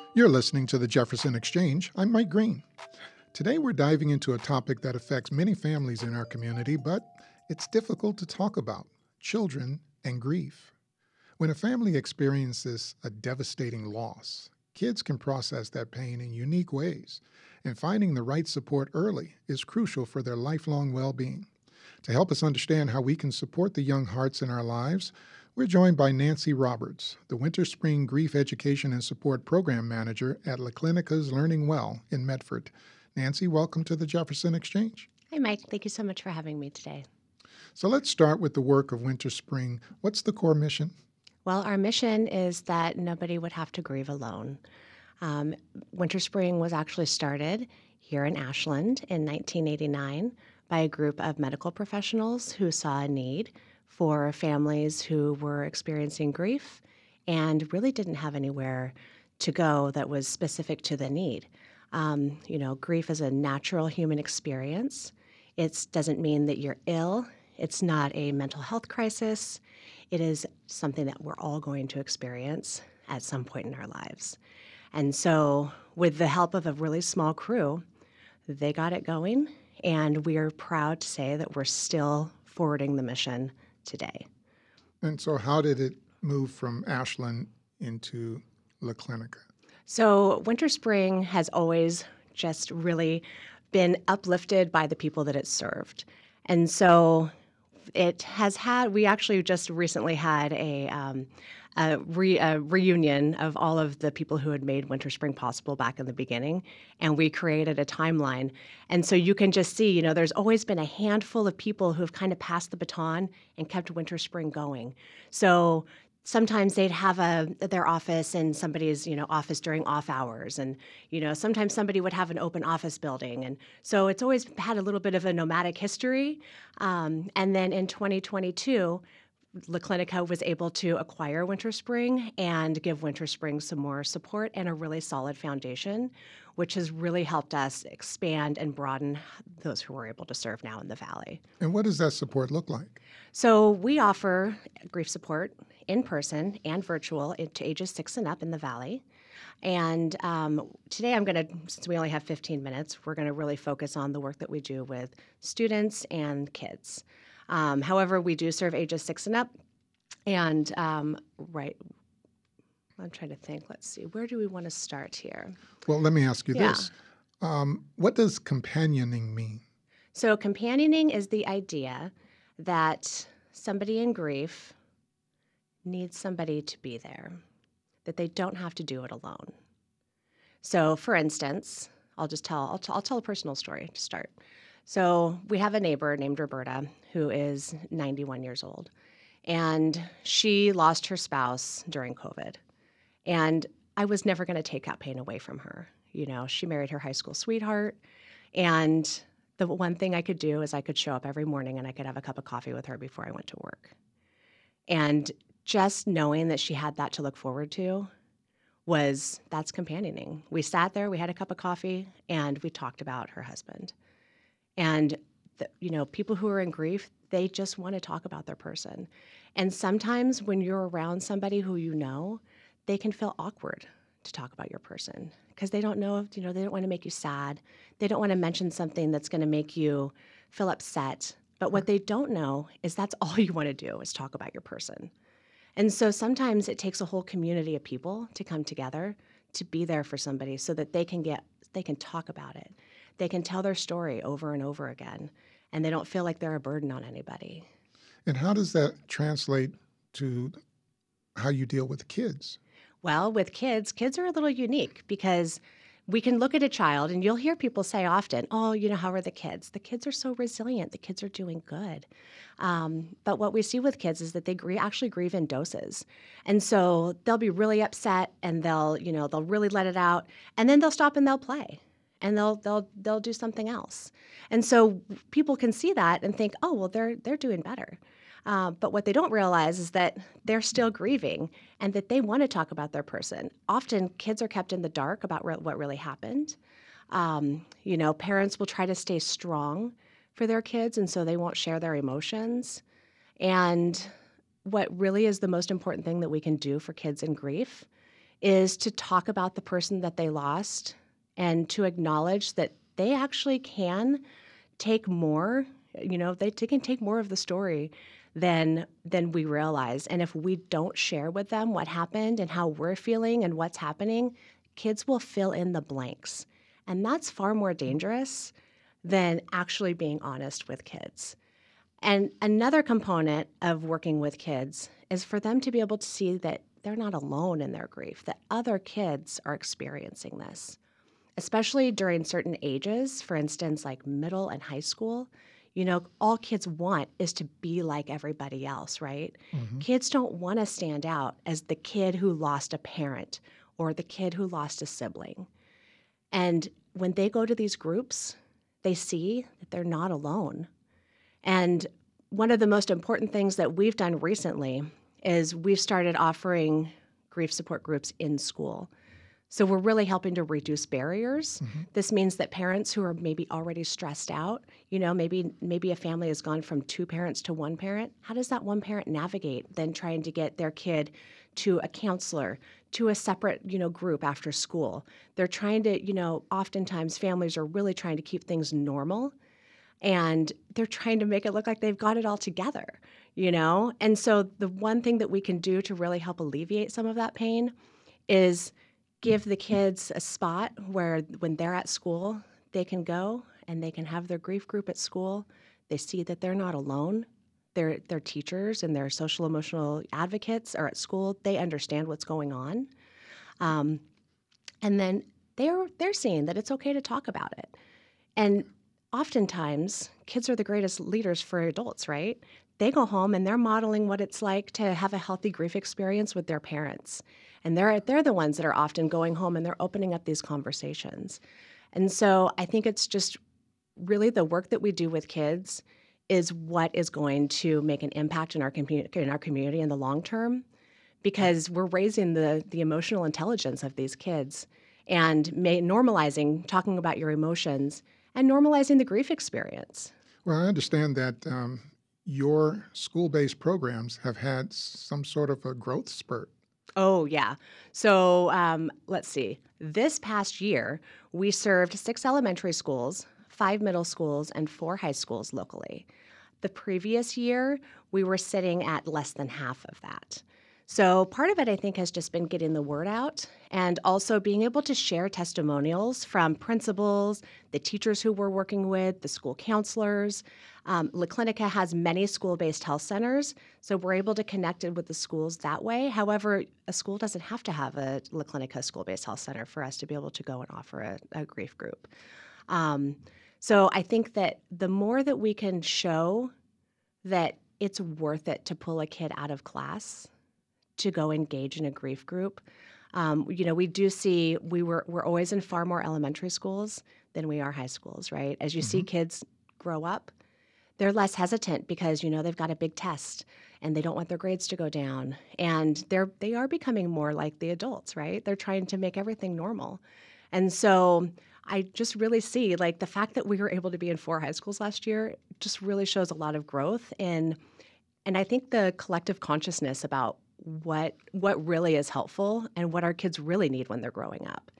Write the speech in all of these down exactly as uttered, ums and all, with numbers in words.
You're listening to the Jefferson Exchange. I'm Mike Green. Today we're diving into a topic that affects many families in our community, but it's difficult to talk about: children and grief. When a family experiences a devastating loss, kids can process that pain in unique ways, and finding the right support early is crucial for their lifelong well being. To help us understand how we can support the young hearts in our lives, we're joined by Nancy Roberts, the Winter Spring Grief Education and Support Program Manager at La Clinica's Learning Well in Medford. Nancy, welcome to the Jefferson Exchange. Hi, Mike. Thank you so much for having me today. So let's start with the work of Winter Spring. What's the core mission? Well, our mission is that nobody would have to grieve alone. Um, Winter Spring was actually started here in Ashland in nineteen eighty-nine by a group of medical professionals who saw a need for families who were experiencing grief and really didn't have anywhere to go that was specific to the need. Um, you know, grief is a natural human experience. It doesn't mean that you're ill. It's not a mental health crisis. It is something that we're all going to experience at some point in our lives. And so, with the help of a really small crew, they got it going, and we are proud to say that we're still forwarding the mission today. And so how did it move from Ashland into La Clinica? So Winter Spring has always just really been uplifted by the people that it served. And so it has had, we actually just recently had a, um, a, re, a reunion of all of the people who had made Winter Spring possible back in the beginning, and we created a timeline. And so you can just see, you know, there's always been a handful of people who have kind of passed the baton and kept Winter Spring going. So sometimes they'd have a their office in somebody's, you know, office during off hours, and you know, sometimes somebody would have an open office building, and so it's always had a little bit of a nomadic history. Um, and then in twenty twenty-two, La Clinica was able to acquire Winter Spring and give Winter Spring some more support and a really solid foundation, which has really helped us expand and broaden those who we're able to serve now in the Valley. And what does that support look like? So we offer grief support in person and virtual to ages six and up in the Valley. And um, today I'm going to, since we only have fifteen minutes, we're going to really focus on the work that we do with students and kids. Um, however, we do serve ages six and up. And um, right, I'm trying to think, let's see, where do we want to start here? Well, let me ask you Yeah. this. Um, what does companioning mean? So companioning is the idea that somebody in grief needs somebody to be there, that they don't have to do it alone. So, for instance, I'll just tell I'll, t- I'll tell a personal story to start. So we have a neighbor named Roberta who is ninety-one years old, and she lost her spouse during COVID. And I was never going to take that pain away from her. You know, she married her high school sweetheart, and the one thing I could do is I could show up every morning and I could have a cup of coffee with her before I went to work. And just knowing that she had that to look forward to was, that's companioning. We sat there, we had a cup of coffee, and we talked about her husband. And, the, you know, people who are in grief, they just want to talk about their person. And sometimes when you're around somebody who you know, they can feel awkward to talk about your person because they don't know, if, you know, they don't want to make you sad. They don't want to mention something that's going to make you feel upset. But what they don't know is that's all you want to do is talk about your person. And so sometimes it takes a whole community of people to come together to be there for somebody so that they can get, they can talk about it. They can tell their story over and over again, and they don't feel like they're a burden on anybody. And how does that translate to how you deal with kids? Well, with kids, kids are a little unique because we can look at a child, and you'll hear people say often, oh, you know, how are the kids? The kids are so resilient. The kids are doing good. Um, but what we see with kids is that they grie- actually grieve in doses. And so they'll be really upset, and they'll, you know, they'll really let it out, and then they'll stop and they'll play. And they'll they'll they'll do something else, and so people can see that and think, oh, well, they're they're doing better. Uh, but what they don't realize is that they're still grieving, and that they want to talk about their person. Often, kids are kept in the dark about re- what really happened. Um, you know, parents will try to stay strong for their kids, and so they won't share their emotions. And what really is the most important thing that we can do for kids in grief is to talk about the person that they lost and to acknowledge that they actually can take more, you know, they, they can take more of the story than than we realize. And if we don't share with them what happened and how we're feeling and what's happening, kids will fill in the blanks. And that's far more dangerous than actually being honest with kids. And another component of working with kids is for them to be able to see that they're not alone in their grief, that other kids are experiencing this, especially during certain ages, for instance, like middle and high school. You know, all kids want is to be like everybody else, right? Mm-hmm. Kids don't want to stand out as the kid who lost a parent or the kid who lost a sibling. And when they go to these groups, they see that they're not alone. And one of the most important things that we've done recently is we've started offering grief support groups in school. So we're really helping to reduce barriers. Mm-hmm. This means that parents who are maybe already stressed out, you know, maybe maybe a family has gone from two parents to one parent. How does that one parent navigate then trying to get their kid to a counselor, to a separate, you know, group after school? They're trying to, you know, oftentimes families are really trying to keep things normal. And they're trying to make it look like they've got it all together, you know? And so the one thing that we can do to really help alleviate some of that pain is give the kids a spot where when they're at school, they can go and they can have their grief group at school. They see that they're not alone. Their their teachers and their social emotional advocates are at school. They understand what's going on. Um, and then they're they're seeing that it's okay to talk about it. And oftentimes, kids are the greatest leaders for adults, right? They go home and they're modeling what it's like to have a healthy grief experience with their parents. And they're they're the ones that are often going home and they're opening up these conversations. And so I think it's just really the work that we do with kids is what is going to make an impact in our community in our community in the long term, because we're raising the the emotional intelligence of these kids and may, normalizing talking about your emotions and normalizing the grief experience. Well, I understand that um, your school-based programs have had some sort of a growth spurt. Oh, yeah. So um, let's see. This past year, we served six elementary schools, five middle schools, and four high schools locally. The previous year, we were sitting at less than half of that. So part of it, I think, has just been getting the word out and also being able to share testimonials from principals, the teachers who we're working with, the school counselors. Um, La Clinica has many school-based health centers, so we're able to connect it with the schools that way. However, a school doesn't have to have a La Clinica school-based health center for us to be able to go and offer a, a grief group. Um, so I think that the more that we can show that it's worth it to pull a kid out of class to go engage in a grief group. Um, you know, we do see we were we're always in far more elementary schools than we are high schools, right? As you mm-hmm. see kids grow up, they're less hesitant because, you know, they've got a big test and they don't want their grades to go down. And they're they are becoming more like the adults, right? They're trying to make everything normal. And so I just really see like the fact that we were able to be in four high schools last year just really shows a lot of growth in, and I think the collective consciousness about what what really is helpful and what our kids really need when they're growing up.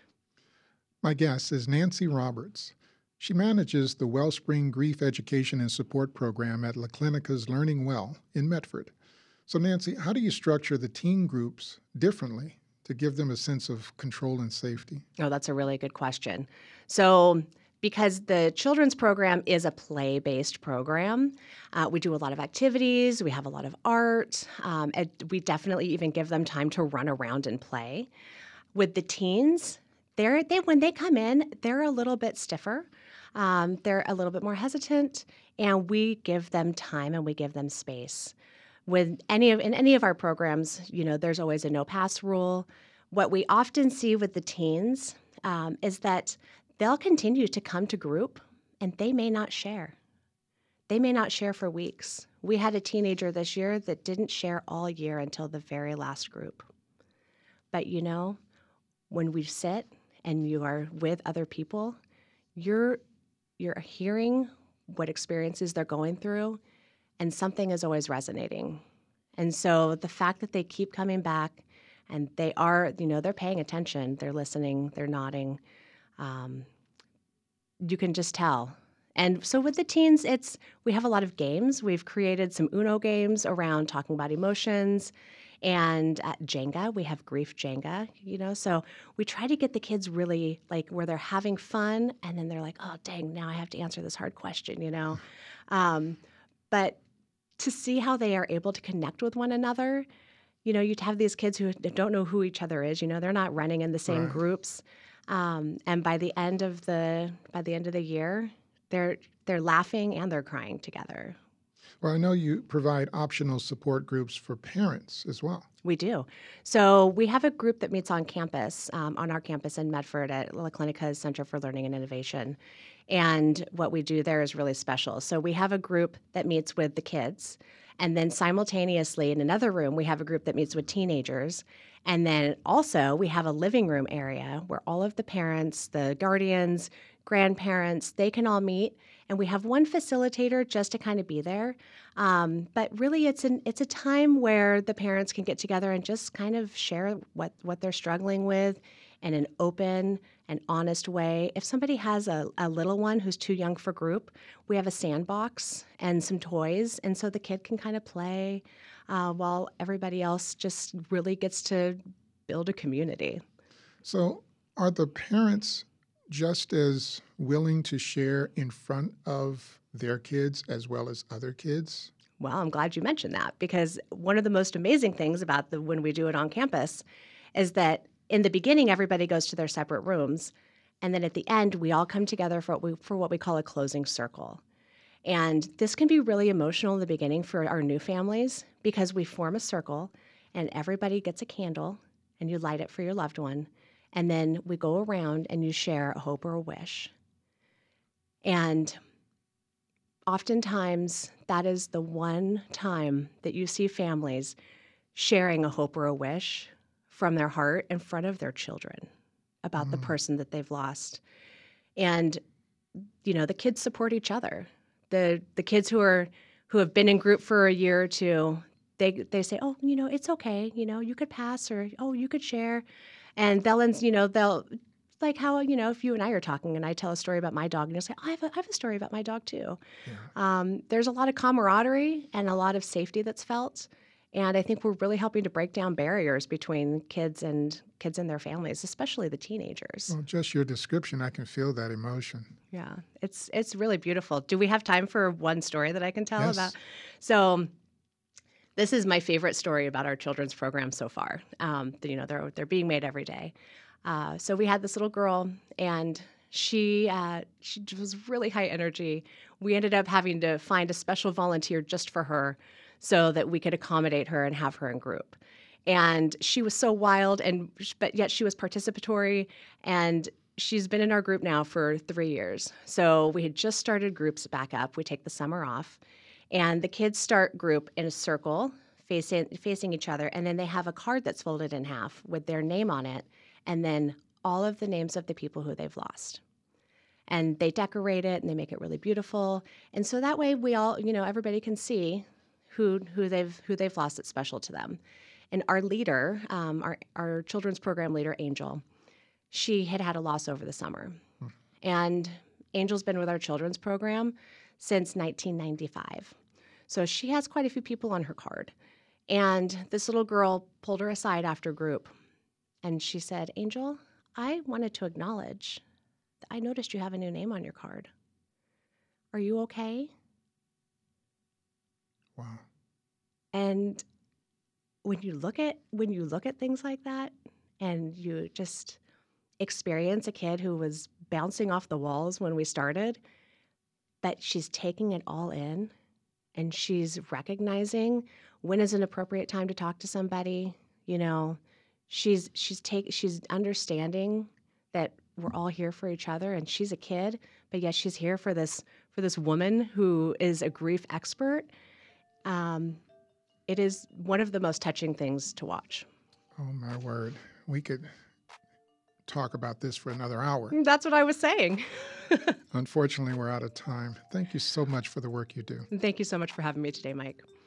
My guest is Nancy Roberts. She manages the Wellspring Grief Education and Support Program at La Clinica's Learning Well in Medford. So Nancy, how do you structure the teen groups differently to give them a sense of control and safety? Oh, that's a really good question. So because the children's program is a play-based program, uh, we do a lot of activities, we have a lot of art, um, and we definitely even give them time to run around and play. With the teens, they're, they when they come in, they're a little bit stiffer, um, they're a little bit more hesitant, and we give them time and we give them space. With any of in any of our programs, you know, there's always a no-pass rule. What we often see with the teens um, is that they'll continue to come to group and they may not share. They may not share for weeks. We had a teenager this year that didn't share all year until the very last group. But you know, when we sit and you are with other people, you're you're hearing what experiences they're going through, and something is always resonating. And so the fact that they keep coming back And they are, you know, they're paying attention. They're listening. They're nodding. Um, you can just tell. And so with the teens, it's we have a lot of games. We've created some Uno games around talking about emotions. And at Jenga, we have grief Jenga, you know. So we try to get the kids really like where they're having fun, and then they're like, oh, dang, now I have to answer this hard question, you know. Um, but to see how they are able to connect with one another, you know, you'd have these kids who don't know who each other is, you know, they're not running in the same Right. groups. Um, and by the end of the by the end of the year, they're they're laughing and they're crying together. Well, I know you provide optional support groups for parents as well. We do. So we have a group that meets on campus, um, on our campus in Medford at La Clinica's Center for Learning and Innovation. And what we do there is really special. So we have a group that meets with the kids, and then simultaneously in another room, we have a group that meets with teenagers. And then also we have a living room area where all of the parents, the guardians, grandparents, they can all meet. And we have one facilitator just to kind of be there. Um, but really, it's an it's a time where the parents can get together and just kind of share what, what they're struggling with in an open and honest way. If somebody has a, a little one who's too young for group, we have a sandbox and some toys. And so the kid can kind of play uh, while everybody else just really gets to build a community. So, are the parents just as willing to share in front of their kids as well as other kids? Well, I'm glad you mentioned that, because one of the most amazing things about the when we do it on campus is that in the beginning, everybody goes to their separate rooms. And then at the end, we all come together for what we, for what we call a closing circle. And this can be really emotional in the beginning for our new families because we form a circle and everybody gets a candle and you light it for your loved one. And then we go around and you share a hope or a wish. And oftentimes, that is the one time that you see families sharing a hope or a wish from their heart in front of their children about mm. the person that they've lost. And, you know, the kids support each other. The the kids who are who have been in group for a year or two, they they say, oh, you know, it's okay. You know, you could pass, or, oh, you could share. And they'll, you know, they'll, like how, you know, if you and I are talking and I tell a story about my dog and you'll say, oh, I have a, I have a story about my dog too. Yeah. Um, there's a lot of camaraderie and a lot of safety that's felt. And I think we're really helping to break down barriers between kids and kids and their families, especially the teenagers. Well, just your description, I can feel that emotion. Yeah, it's it's really beautiful. Do we have time for one story that I can tell yes. about? So this is my favorite story about our children's program so far. Um, you know, they're they're being made every day. Uh, so we had this little girl, and she uh, she was really high energy. We ended up having to find a special volunteer just for her, so that we could accommodate her and have her in group. And she was so wild, and but yet she was participatory, and she's been in our group now for three years. So we had just started groups back up. We take the summer off. And the kids start group in a circle facing facing each other, and then they have a card that's folded in half with their name on it, and then all of the names of the people who they've lost. And they decorate it, and they make it really beautiful. And so that way we all, you know, everybody can see who who they've who they've lost that's special to them. And our leader, um, our, our children's program leader, Angel, she had had a loss over the summer. Hmm. And Angel's been with our children's program since nineteen ninety-five. So she has quite a few people on her card. And this little girl pulled her aside after group, and she said, Angel, I wanted to acknowledge that I noticed you have a new name on your card. Are you okay? Wow. And when you look at when you look at things like that, and you just experience a kid who was bouncing off the walls when we started, but she's taking it all in, and she's recognizing when is an appropriate time to talk to somebody. You know, she's she's take she's understanding that we're all here for each other, and she's a kid, but yet she's here for this for this woman who is a grief expert. Um, it is one of the most touching things to watch. Oh, my word. We could talk about this for another hour. That's what I was saying. Unfortunately, we're out of time. Thank you so much for the work you do. Thank you so much for having me today, Mike.